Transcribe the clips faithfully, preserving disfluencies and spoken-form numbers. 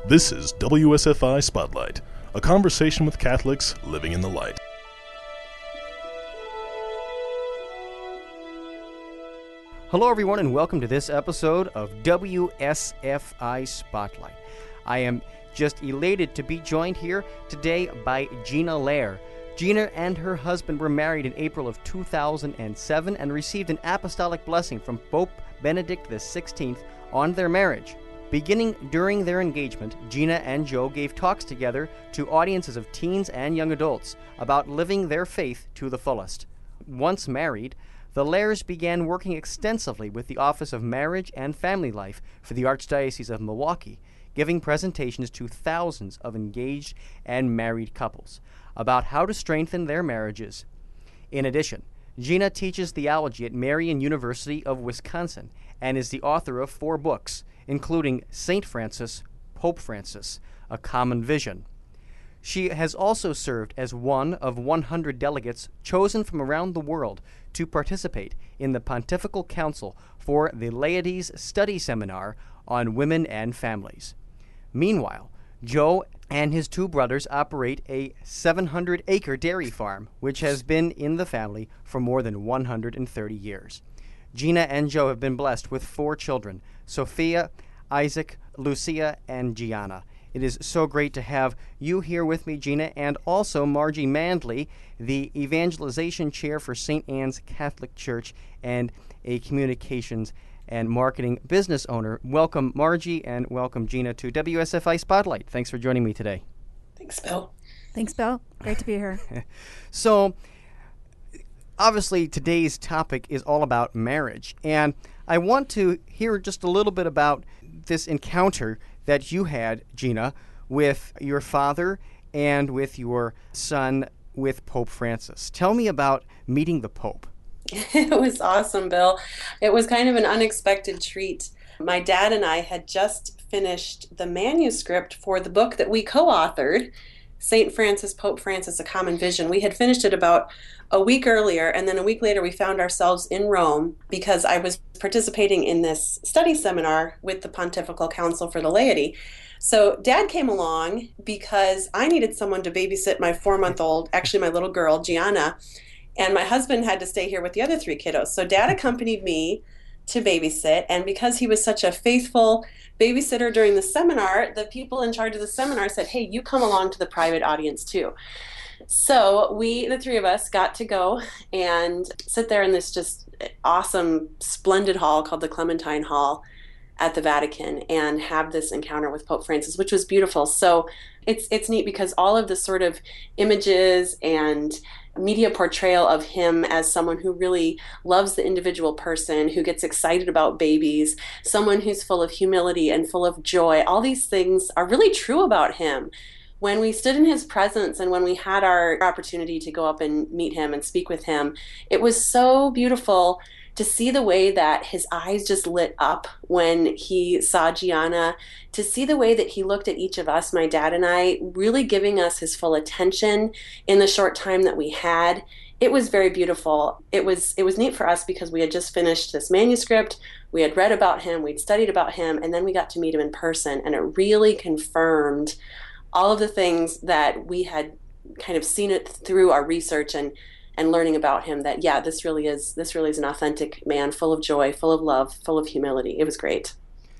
This is W S F I Spotlight, a conversation with Catholics living in the light. Hello, everyone, and welcome to this episode of W S F I Spotlight. I am just elated to be joined here today by Gina Loehr. Gina and her husband were married in April of two thousand seven and received an apostolic blessing from Pope Benedict the sixteenth on their marriage. Beginning during their engagement, Gina and Joe gave talks together to audiences of teens and young adults about living their faith to the fullest. Once married, the Loehrs began working extensively with the Office of Marriage and Family Life for the Archdiocese of Milwaukee, giving presentations to thousands of engaged and married couples about how to strengthen their marriages. In addition, Gina teaches theology at Marian University of Wisconsin and is the author of four books, including Saint Francis, Pope Francis, A Common Vision. She has also served as one of one hundred delegates chosen from around the world to participate in the Pontifical Council for the Laity's Study Seminar on Women and Families. Meanwhile, Joe and his two brothers operate a seven hundred acre dairy farm, which has been in the family for more than one hundred thirty years. Gina and Joe have been blessed with four children, Sophia, Isaac, Lucia, and Gianna. It is so great to have you here with me, Gina, and also Margie Mandley, the Evangelization Chair for Saint Anne's Catholic Church and a Communications and Marketing Business Owner. Welcome, Margie, and welcome, Gina, to W S F I Spotlight. Thanks for joining me today. Thanks, Bill. Thanks, Bill. Great to be here. So, obviously, today's topic is all about marriage, and I want to hear just a little bit about this encounter that you had, Gina, with your father and with your son, with Pope Francis. Tell me about meeting the Pope. It was awesome, Bill. It was kind of an unexpected treat. My dad and I had just finished the manuscript for the book that we co-authored, Saint Francis, Pope Francis, A Common Vision. We had finished it about a week earlier, and then a week later we found ourselves in Rome because I was participating in this study seminar with the Pontifical Council for the Laity. So Dad came along because I needed someone to babysit my four-month-old, actually my little girl, Gianna, and my husband had to stay here with the other three kiddos. So Dad accompanied me to babysit, and because he was such a faithful babysitter during the seminar, the people in charge of the seminar said, hey, you come along to the private audience too. So we, the three of us, got to go and sit there in this just awesome, splendid hall called the Clementine Hall at the Vatican and have this encounter with Pope Francis, which was beautiful. So it's it's neat because all of the sort of images and media portrayal of him as someone who really loves the individual person, who gets excited about babies, someone who's full of humility and full of joy, all these things are really true about him. When we stood in his presence and when we had our opportunity to go up and meet him and speak with him, it was so beautiful to see the way that his eyes just lit up when he saw Gianna, to see the way that he looked at each of us, my dad and I, really giving us his full attention in the short time that we had. It was very beautiful. It was it was neat for us because we had just finished this manuscript, we had read about him, we'd studied about him, and then we got to meet him in person, and it really confirmed all of the things that we had kind of seen it through our research and and learning about him, that, yeah, this really is this really is an authentic man, full of joy, full of love, full of humility. It was great.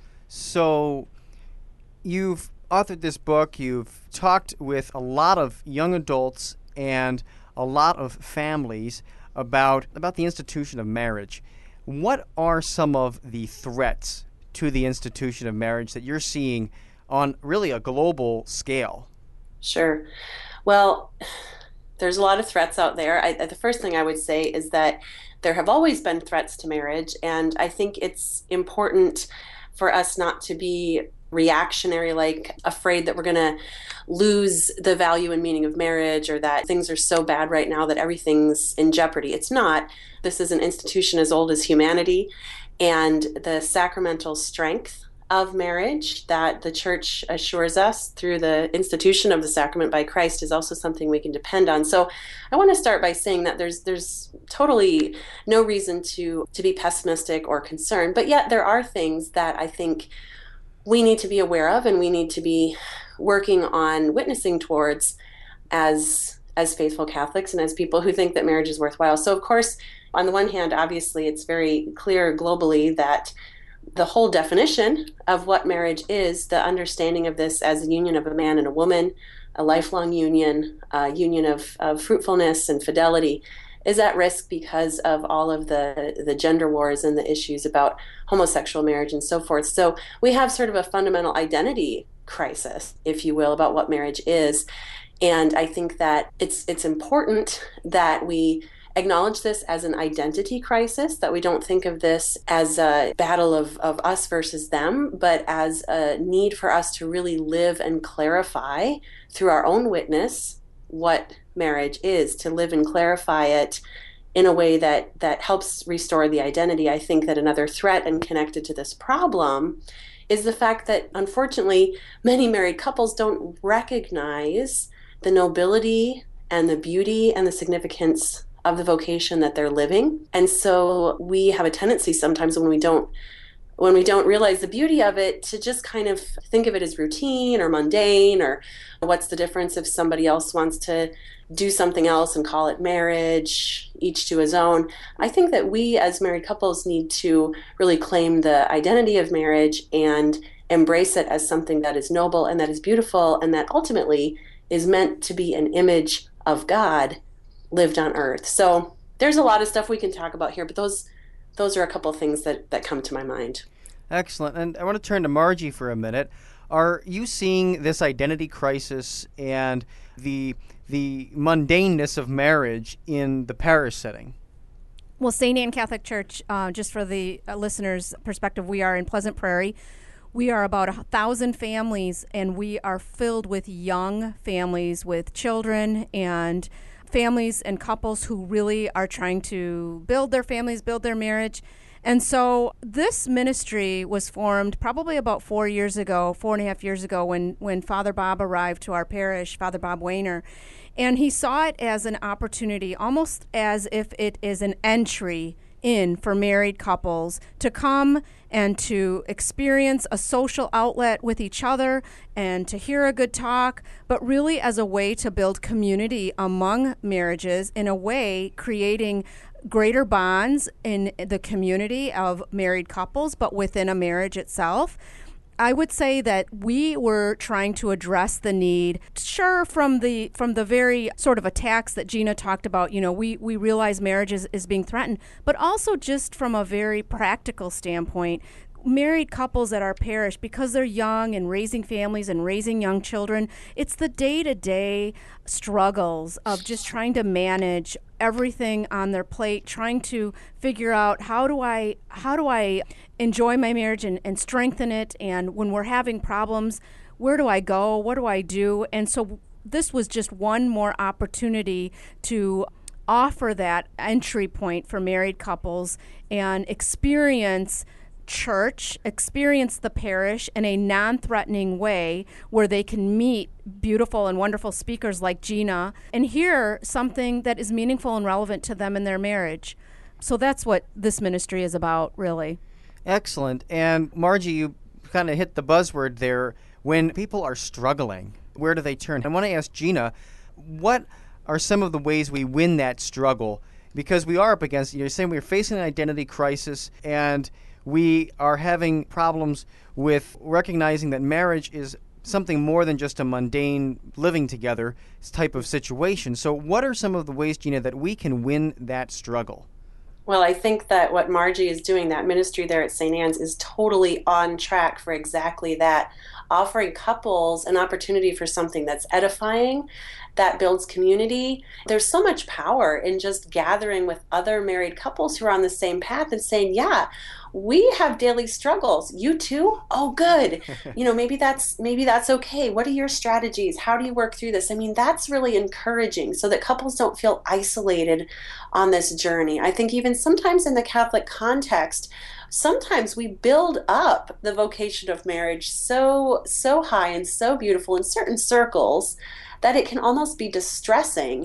So you've authored this book, you've talked with a lot of young adults and a lot of families about, about the institution of marriage. What are some of the threats to the institution of marriage that you're seeing on really a global scale? Sure. Well, there's a lot of threats out there. I, the first thing I would say is that there have always been threats to marriage, and I think it's important for us not to be reactionary, like afraid that we're going to lose the value and meaning of marriage, or that things are so bad right now that everything's in jeopardy. It's not. This is an institution as old as humanity, and the sacramental strength of marriage that the Church assures us through the institution of the sacrament by Christ is also something we can depend on. So I want to start by saying that there's there's totally no reason to to be pessimistic or concerned, but yet there are things that I think we need to be aware of and we need to be working on witnessing towards as as faithful Catholics and as people who think that marriage is worthwhile. So, of course, on the one hand, obviously, it's very clear globally that the whole definition of what marriage is, the understanding of this as a union of a man and a woman, a lifelong union, a union of, of fruitfulness and fidelity, is at risk because of all of the, the gender wars and the issues about homosexual marriage and so forth. So we have sort of a fundamental identity crisis, if you will, about what marriage is. And I think that it's it's important that we acknowledge this as an identity crisis, that we don't think of this as a battle of, of us versus them, but as a need for us to really live and clarify through our own witness what marriage is, to live and clarify it in a way that, that helps restore the identity. I think that another threat and connected to this problem is the fact that, unfortunately, many married couples don't recognize the nobility and the beauty and the significance of the vocation that they're living. And so we have a tendency sometimes when we don't when we don't realize the beauty of it to just kind of think of it as routine or mundane, or what's the difference if somebody else wants to do something else and call it marriage, each to his own. I think that we as married couples need to really claim the identity of marriage and embrace it as something that is noble and that is beautiful and that ultimately is meant to be an image of God lived on earth. So there's a lot of stuff we can talk about here, but those those are a couple of things that, that come to my mind. Excellent. And I want to turn to Margie for a minute. Are you seeing this identity crisis and the the mundaneness of marriage in the parish setting? Well, Saint Anne Catholic Church, uh, just for the uh, listeners' perspective, we are in Pleasant Prairie. We are about a thousand families, and we are filled with young families with children and families and couples who really are trying to build their families, build their marriage. And so this ministry was formed probably about four years ago, four and a half years ago, when, when Father Bob arrived to our parish, Father Bob Wayner. And he saw it as an opportunity, almost as if it is an entry in for married couples to come and to experience a social outlet with each other and to hear a good talk, but really as a way to build community among marriages, in a way creating greater bonds in the community of married couples, but within a marriage itself. I would say that we were trying to address the need, sure, from the from the very sort of attacks that Gina talked about. You know, we, we realize marriage is, is being threatened, but also just from a very practical standpoint. Married couples at our parish, because they're young and raising families and raising young children, it's the day-to-day struggles of just trying to manage everything on their plate, trying to figure out how do I how do I enjoy my marriage and, and strengthen it, and when we're having problems, where do I go? What do I do? And so this was just one more opportunity to offer that entry point for married couples and experience church, experience the parish in a non-threatening way where they can meet beautiful and wonderful speakers like Gina and hear something that is meaningful and relevant to them in their marriage. So that's what this ministry is about, really. Excellent. And Margie, you kind of hit the buzzword there. When people are struggling, where do they turn? I want to ask Gina, what are some of the ways we win that struggle? Because we are up against, you're saying we're facing an identity crisis, and we are having problems with recognizing that marriage is something more than just a mundane living together type of situation. So what are some of the ways, Gina, that we can win that struggle? Well, I think that what Margie is doing, that ministry there at Saint Anne's, is totally on track for exactly that, offering couples an opportunity for something that's edifying, that builds community. There's so much power in just gathering with other married couples who are on the same path and saying, yeah, we have daily struggles. You too? Oh, good. You know, maybe that's maybe that's okay. What are your strategies? How do you work through this? I mean, that's really encouraging so that couples don't feel isolated on this journey. I think even sometimes in the Catholic context, sometimes we build up the vocation of marriage so so high and so beautiful in certain circles that it can almost be distressing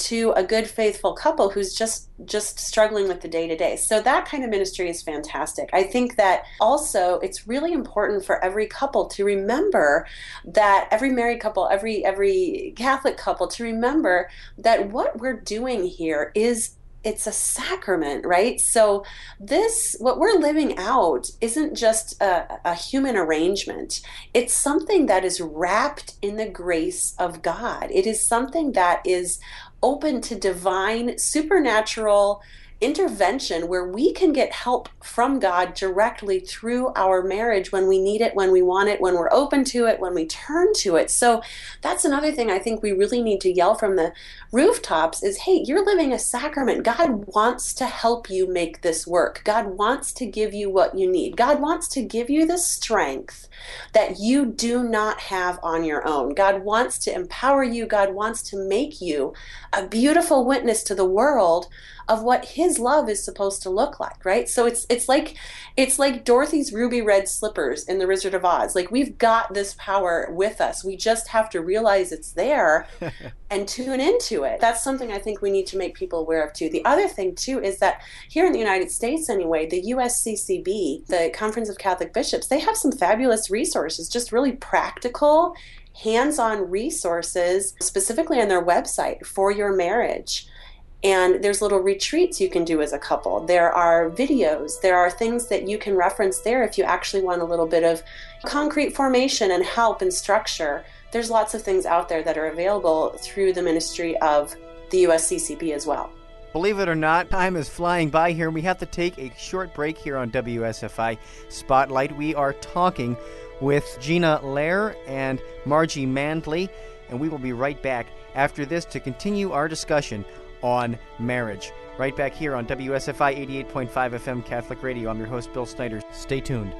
to a good, faithful couple who's just just struggling with the day-to-day. So that kind of ministry is fantastic. I think that also it's really important for every couple to remember that, every married couple, every every Catholic couple, to remember that what we're doing here is, it's a sacrament, right? So this, what we're living out, isn't just a, a human arrangement. It's something that is wrapped in the grace of God. It is something that is open to divine, supernatural intervention, where we can get help from God directly through our marriage when we need it, when we want it, when we're open to it, when we turn to it. So that's another thing I think we really need to yell from the rooftops is, hey, you're living a sacrament. God wants to help you make this work. God wants to give you what you need. God wants to give you the strength that you do not have on your own. God wants to empower you. God wants to make you a beautiful witness to the world of what his love is supposed to look like, right? So it's it's like it's like Dorothy's ruby red slippers in The Wizard of Oz. Like, we've got this power with us. We just have to realize it's there and tune into it. That's something I think we need to make people aware of too. The other thing too is that here in the United States anyway, the U S C C B, the Conference of Catholic Bishops, they have some fabulous resources, just really practical, hands-on resources, specifically on their website for your marriage. And there's little retreats you can do as a couple. There are videos. There are things that you can reference there if you actually want a little bit of concrete formation and help and structure. There's lots of things out there that are available through the ministry of the U S C C B as well. Believe it or not, time is flying by here. We have to take a short break here on W S F I Spotlight. We are talking with Gina Lehr and Margie Mandley, and we will be right back after this to continue our discussion on marriage. Right back here on W S F I eighty-eight point five F M Catholic Radio. I'm your host, Bill Snyder. Stay tuned.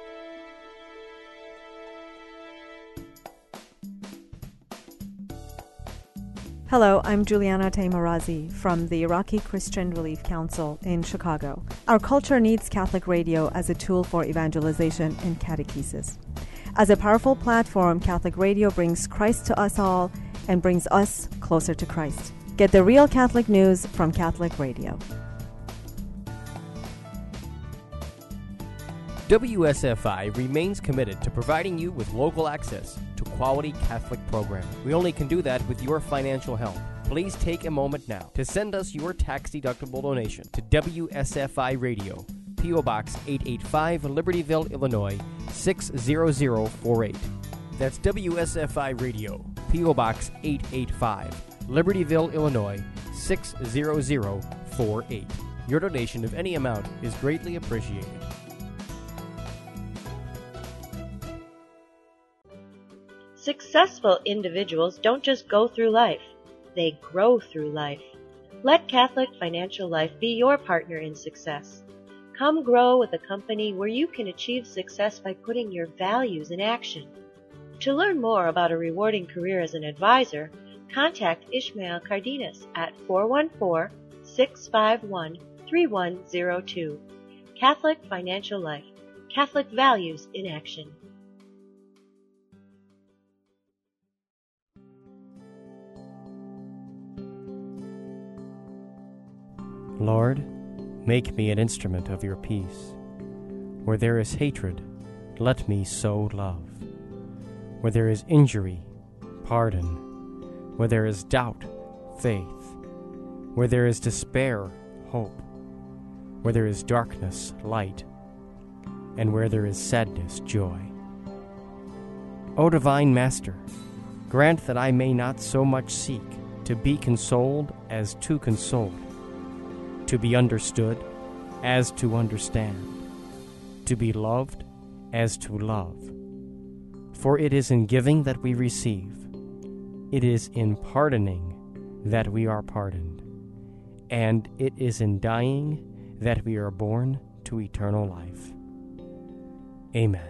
Hello, I'm Juliana Taimarazi from the Iraqi Christian Relief Council in Chicago. Our culture needs Catholic radio as a tool for evangelization and catechesis. As a powerful platform, Catholic radio brings Christ to us all and brings us closer to Christ. Get the real Catholic news from Catholic Radio. W S F I remains committed to providing you with local access to quality Catholic programming. We only can do that with your financial help. Please take a moment now to send us your tax-deductible donation to W S F I Radio, P O. Box eight eighty-five, Libertyville, Illinois, six zero zero four eight. That's W S F I Radio, P O. Box eight eighty-five, Libertyville, Illinois, six zero zero four eight. Your donation of any amount is greatly appreciated. Successful individuals don't just go through life, they grow through life. Let Catholic Financial Life be your partner in success. Come grow with a company where you can achieve success by putting your values in action. To learn more about a rewarding career as an advisor, contact Ishmael Cardenas at four one four, six five one, three one zero two. Catholic Financial Life. Catholic values in action. Lord, make me an instrument of your peace. Where there is hatred, let me sow love. Where there is injury, pardon. Where there is doubt, faith. Where there is despair, hope. Where there is darkness, light. And where there is sadness, joy. O divine Master, grant that I may not so much seek to be consoled as to console, to be understood as to understand, to be loved as to love. For it is in giving that we receive, it is in pardoning that we are pardoned, and it is in dying that we are born to eternal life. Amen.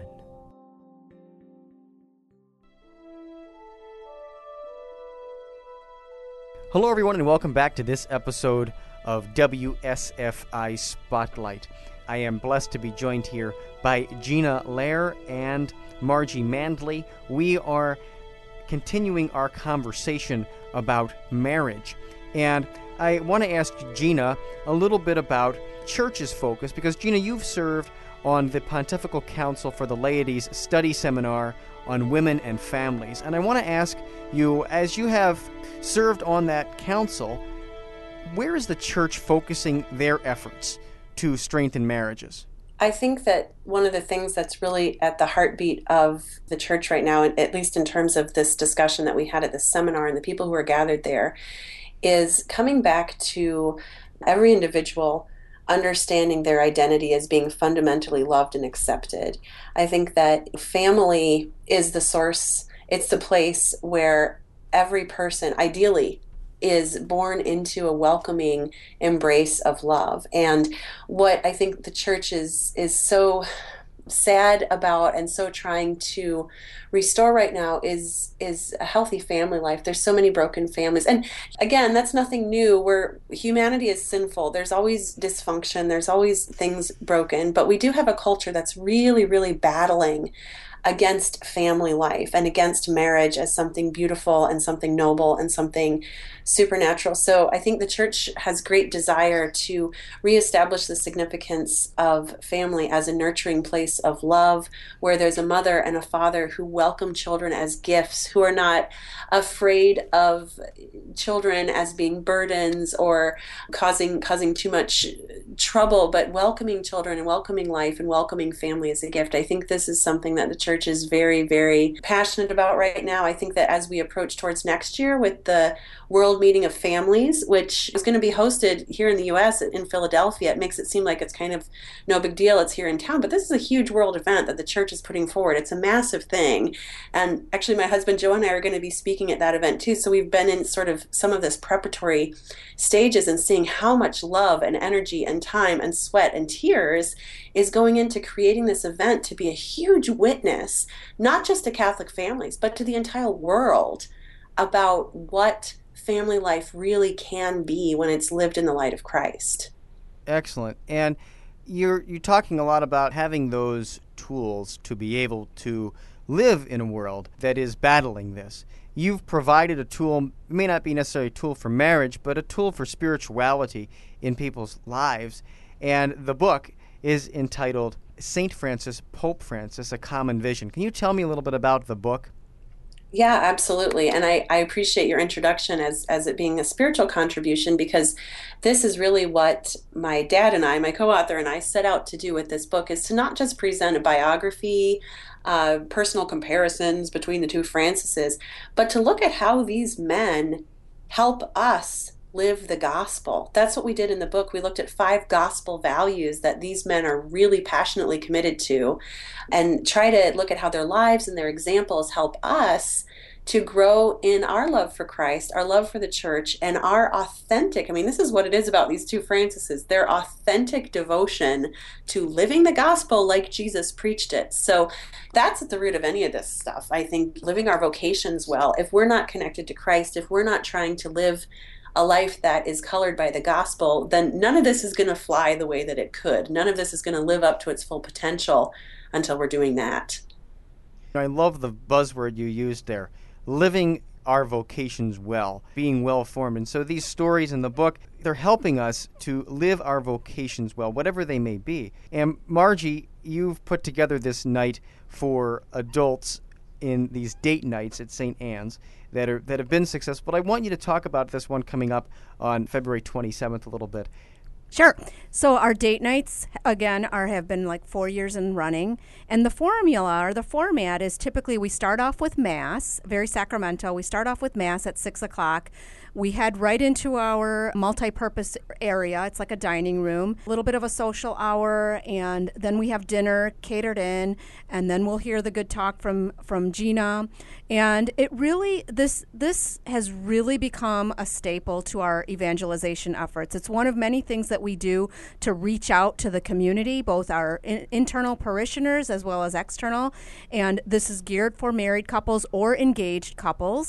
Hello, everyone, and welcome back to this episode of W S F I Spotlight. I am blessed to be joined here by Gina Lehr and Margie Mandley. We are continuing our conversation about marriage. And I want to ask Gina a little bit about church's focus, because Gina, you've served on the Pontifical Council for the Laity's Study Seminar on Women and Families. And I want to ask you, as you have served on that council, where is the church focusing their efforts to strengthen marriages? I think that one of the things that's really at the heartbeat of the church right now, at least in terms of this discussion that we had at the seminar and the people who are gathered there, is coming back to every individual understanding their identity as being fundamentally loved and accepted. I think that family is the source, it's the place where every person, ideally, is born into a welcoming embrace of love. And what I think the church is is so sad about and so trying to restore right now is is a healthy family life. There's so many broken families. And again, that's nothing new. Where humanity is sinful. There's always dysfunction. There's always things broken. But we do have a culture that's really, really battling against family life and against marriage as something beautiful and something noble and something supernatural. So I think the church has great desire to reestablish the significance of family as a nurturing place of love, where there's a mother and a father who welcome children as gifts, who are not afraid of children as being burdens or causing causing too much trouble, but welcoming children and welcoming life and welcoming family as a gift. I think this is something that the church is very, very passionate about right now. I think that as we approach towards next year with the World Meeting of Families, which is going to be hosted here in the U S in Philadelphia, it makes it seem like it's kind of no big deal. It's here in town, but this is a huge world event that the church is putting forward. It's a massive thing. And actually, my husband Joe and I are going to be speaking at that event too. So we've been in sort of some of this preparatory stages and seeing how much love and energy and time and sweat and tears is going into creating this event to be a huge witness, not just to Catholic families, but to the entire world about what family life really can be when it's lived in the light of Christ. Excellent. And you're you're talking a lot about having those tools to be able to live in a world that is battling this. You've provided a tool, it may not be necessarily a tool for marriage, but a tool for spirituality in people's lives. And the book is entitled Saint Francis, Pope Francis, A Common Vision. Can you tell me a little bit about the book? Yeah, absolutely. And I, I appreciate your introduction as, as it being a spiritual contribution, because this is really what my dad and I, my co-author and I, set out to do with this book, is to not just present a biography, uh, personal comparisons between the two Francises, but to look at how these men help us live the gospel. That's what we did in the book. We looked at five gospel values that these men are really passionately committed to, and try to look at how their lives and their examples help us to grow in our love for Christ, our love for the church, and our authentic, I mean, this is what it is about these two Francises, their authentic devotion to living the gospel like Jesus preached it. So that's at the root of any of this stuff. I think living our vocations well, if we're not connected to Christ, if we're not trying to live a life that is colored by the gospel, then none of this is going to fly the way that it could. None of this is going to live up to its full potential until we're doing that. I love the buzzword you used there, living our vocations well, being well-formed. And so these stories in the book, they're helping us to live our vocations well, whatever they may be. And Margie, you've put together this night for adults in these date nights at Saint Anne's that are that have been successful. But I want you to talk about this one coming up on February twenty-seventh a little bit. Sure. So our date nights, again, are have been like four years in running. And the formula or the format is typically we start off with Mass, very sacramental. We start off with Mass at six o'clock. We head right into our multi-purpose area. It's like a dining room, a little bit of a social hour, and then we have dinner catered in, and then we'll hear the good talk from, from Gina. And it really, this this has really become a staple to our evangelization efforts. It's one of many things that we do to reach out to the community, both our in, internal parishioners as well as external. And this is geared for married couples or engaged couples.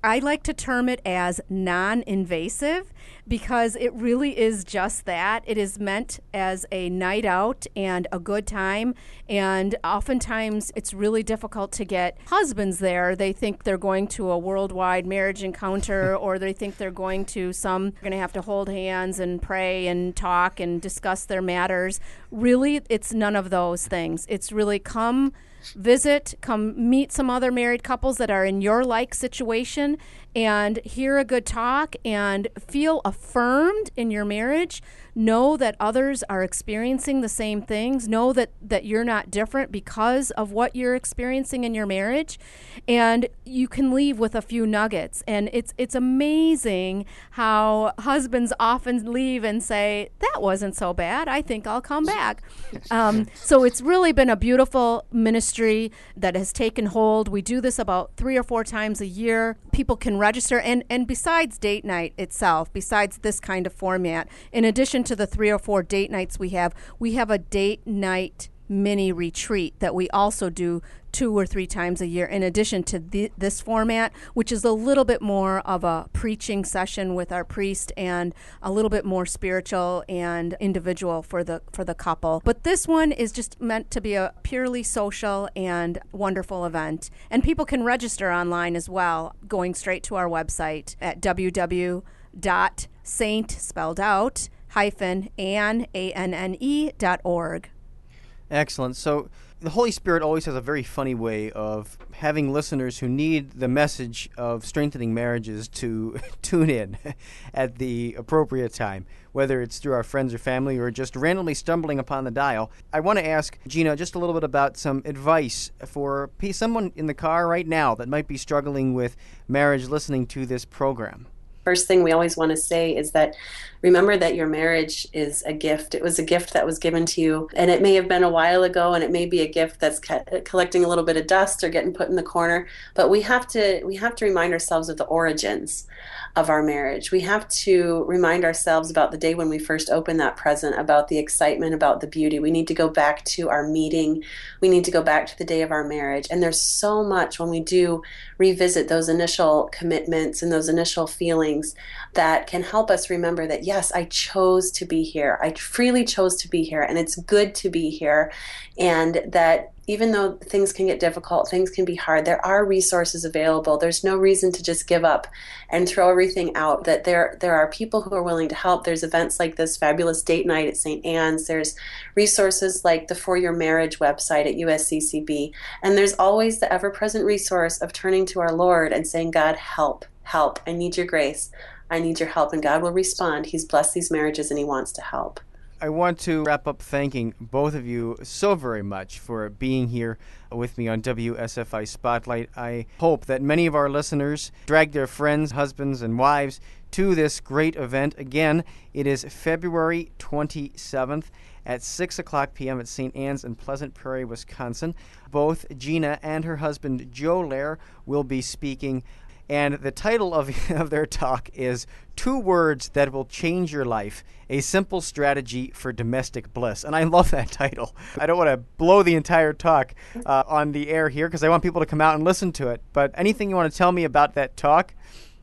I like to term it as non-invasive because it really is just that. It is meant as a night out and a good time, and oftentimes it's really difficult to get husbands there. They think they're going to a worldwide marriage encounter or they think they're going to some, they're going to have to hold hands and pray and talk and discuss their matters. Really, it's none of those things. It's really come visit, come meet some other married couples that are in your like situation and hear a good talk and feel affirmed in your marriage. Know that others are experiencing the same things. Know that, that you're not different because of what you're experiencing in your marriage. And you can leave with a few nuggets. And it's it's amazing how husbands often leave and say, that wasn't so bad. I think I'll come back. Um, so it's really been a beautiful ministry that has taken hold. We do this about three or four times a year. People can register. And, and besides date night itself, besides this kind of format, in addition to the three or four date nights we have, we have a date night mini retreat that we also do two or three times a year in addition to the, this format, which is a little bit more of a preaching session with our priest and a little bit more spiritual and individual for the for the couple. But this one is just meant to be a purely social and wonderful event. And people can register online as well, going straight to our website at w w w dot saint spelled out hyphen Anne, A N N E dot org. Excellent. So the Holy Spirit always has a very funny way of having listeners who need the message of strengthening marriages to tune in at the appropriate time, whether it's through our friends or family or just randomly stumbling upon the dial. I want to ask Gina just a little bit about some advice for someone in the car right now that might be struggling with marriage listening to this program. First thing we always want to say is that remember that your marriage is a gift. It was a gift that was given to you, and it may have been a while ago, and it may be a gift that's collecting a little bit of dust or getting put in the corner. But we have to we have to remind ourselves of the origins of our marriage. We have to remind ourselves about the day when we first opened that present, about the excitement, about the beauty. We need to go back to our meeting. We need to go back to the day of our marriage. And there's so much when we do revisit those initial commitments and those initial feelings that can help us remember that, yes, I chose to be here. I freely chose to be here, and it's good to be here. And that even though things can get difficult, things can be hard, there are resources available. There's no reason to just give up and throw everything out, that there there are people who are willing to help. There's events like this fabulous date night at Saint Anne's. There's resources like the For Your Marriage website at U S C C B. And there's always the ever-present resource of turning to our Lord and saying, God, help, help. I need your grace. I need your help. And God will respond. He's blessed these marriages and he wants to help. I want to wrap up thanking both of you so very much for being here with me on W S F I Spotlight. I hope that many of our listeners drag their friends, husbands, and wives to this great event. Again, it is February twenty-seventh at six o'clock p.m. at Saint Anne's in Pleasant Prairie, Wisconsin. Both Gina and her husband, Joe Lair, will be speaking. And the title of, of their talk is Two Words That Will Change Your Life, A Simple Strategy for Domestic Bliss. And I love that title. I don't want to blow the entire talk uh, on the air here because I want people to come out and listen to it. But anything you want to tell me about that talk?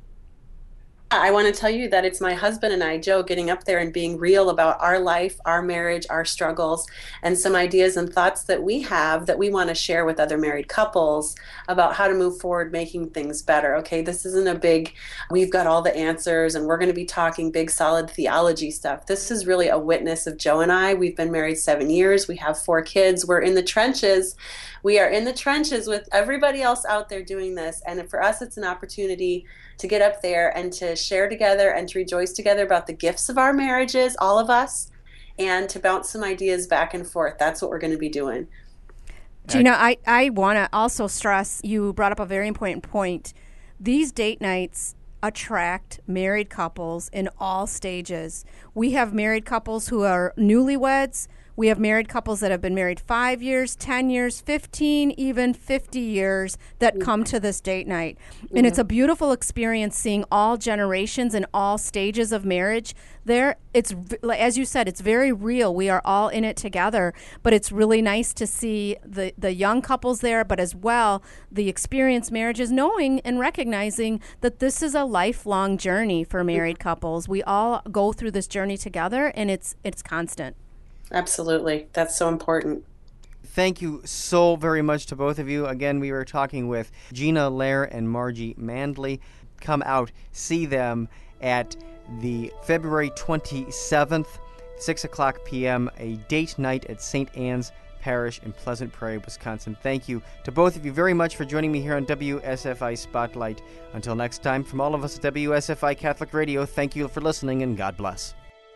I want to tell you that it's my husband and I, Joe, getting up there and being real about our life, our marriage, our struggles, and some ideas and thoughts that we have that we want to share with other married couples about how to move forward, making things better. Okay, this isn't a big, we've got all the answers and we're going to be talking big, solid theology stuff. This is really a witness of Joe and I. We've been married seven years. We have four kids. We're in the trenches. We are in the trenches with everybody else out there doing this. And for us, it's an opportunity to get up there and to share together and to rejoice together about the gifts of our marriages, all of us, and to bounce some ideas back and forth. That's what we're going to be doing. Gina, I, I want to also stress, you brought up a very important point. These date nights attract married couples in all stages. We have married couples who are newlyweds. We have married couples that have been married five years, ten years, fifteen, even fifty years that come to this date night. And it's a beautiful experience seeing all generations and all stages of marriage there. It's, as you said, it's very real. We are all in it together, but it's really nice to see the, the young couples there, but as well, the experienced marriages, knowing and recognizing that this is a lifelong journey for married couples. We all go through this journey together, and it's it's constant. Absolutely. That's so important. Thank you so very much to both of you. Again, we were talking with Gina Lair and Margie Mandley. Come out, see them at the February twenty-seventh, six o'clock p.m., a date night at Saint Anne's Parish in Pleasant Prairie, Wisconsin. Thank you to both of you very much for joining me here on W S F I Spotlight. Until next time, from all of us at W S F I Catholic Radio, thank you for listening, and God bless.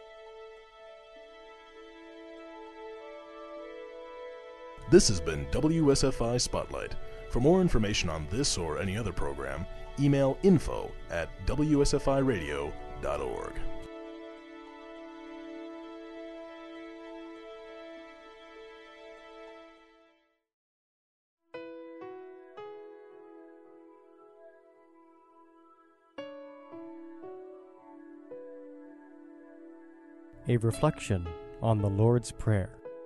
This has been W S F I Spotlight. For more information on this or any other program, email info at w s f i radio dot org. A reflection on the Lord's Prayer.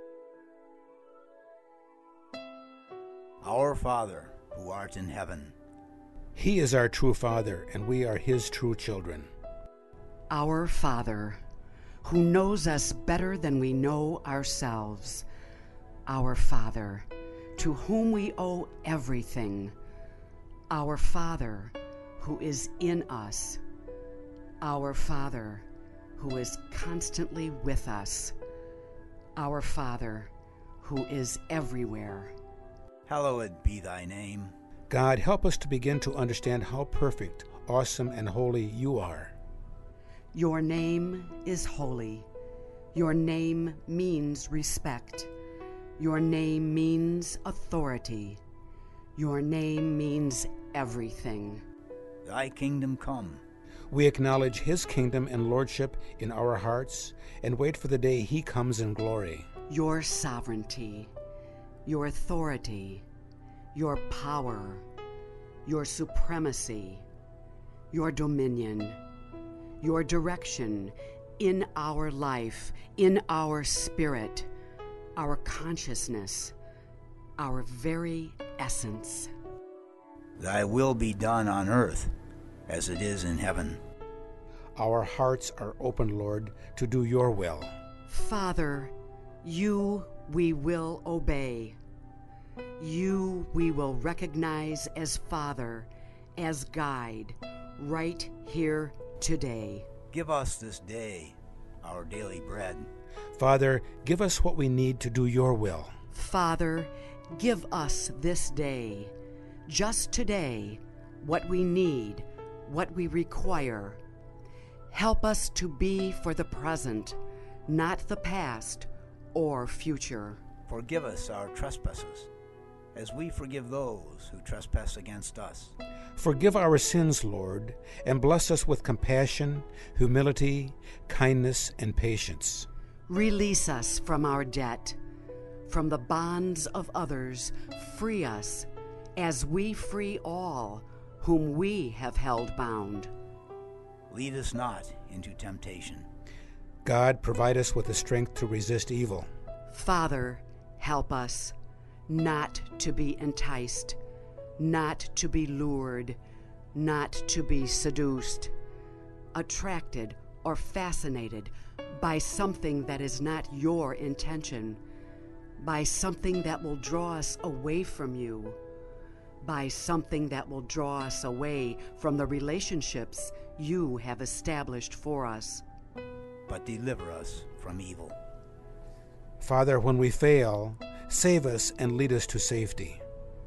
Our Father, who art in heaven. He is our true Father, and we are His true children. Our Father, who knows us better than we know ourselves. Our Father, to whom we owe everything. Our Father, who is in us. Our Father, who is constantly with us. Our Father, who is everywhere. Hallowed be thy name. God, help us to begin to understand how perfect, awesome, and holy you are. Your name is holy. Your name means respect. Your name means authority. Your name means everything. Thy kingdom come. We acknowledge His kingdom and lordship in our hearts and wait for the day He comes in glory. Your sovereignty, your authority, your power, your supremacy, your dominion, your direction in our life, in our spirit, our consciousness, our very essence. Thy will be done on earth as it is in heaven. Our hearts are open, Lord, to do your will. Father, you we will obey. You we will recognize as Father, as guide, right here today. Give us this day our daily bread. Father, give us what we need to do your will. Father, give us this day, just today, what we need, what we require. Help us to be for the present, not the past or future. Forgive us our trespasses, as we forgive those who trespass against us. Forgive our sins, Lord, and bless us with compassion, humility, kindness, and patience. Release us from our debt, from the bonds of others. Free us, as we free all whom we have held bound. Lead us not into temptation. God, provide us with the strength to resist evil. Father, help us not to be enticed, not to be lured, not to be seduced, attracted or fascinated by something that is not your intention, by something that will draw us away from you, by something that will draw us away from the relationships you have established for us. But deliver us from evil. Father, when we fail, save us and lead us to safety.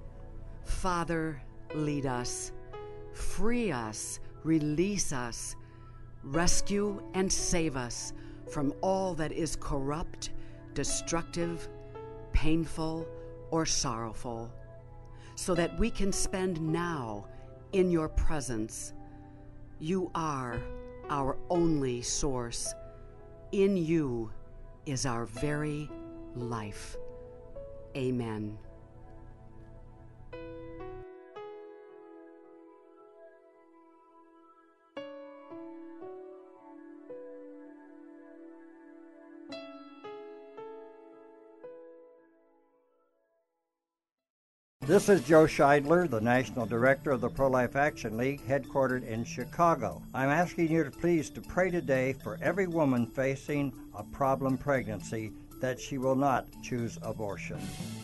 Father, lead us, free us, release us, rescue and save us from all that is corrupt, destructive, painful, or sorrowful, so that we can spend now in your presence. You are our only source. In you is our very life. Amen. This is Joe Scheidler, the National Director of the Pro-Life Action League, headquartered in Chicago. I'm asking you to please to pray today for every woman facing a problem pregnancy that she will not choose abortion.